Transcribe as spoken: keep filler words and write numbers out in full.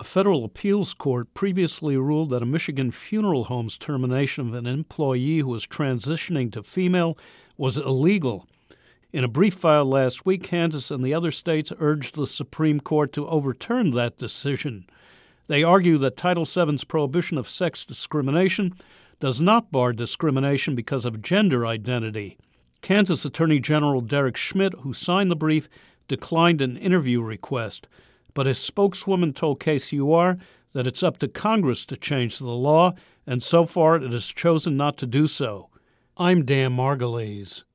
A federal appeals court previously ruled that a Michigan funeral home's termination of an employee who was transitioning to female was illegal. In a brief filed last week, Kansas and the other states urged the Supreme Court to overturn that decision. They argue that Title seven's prohibition of sex discrimination does not bar discrimination because of gender identity. Kansas Attorney General Derek Schmidt, who signed the brief, declined an interview request, but his spokeswoman told K C U R that it's up to Congress to change the law, and so far it has chosen not to do so. I'm Dan Margulies.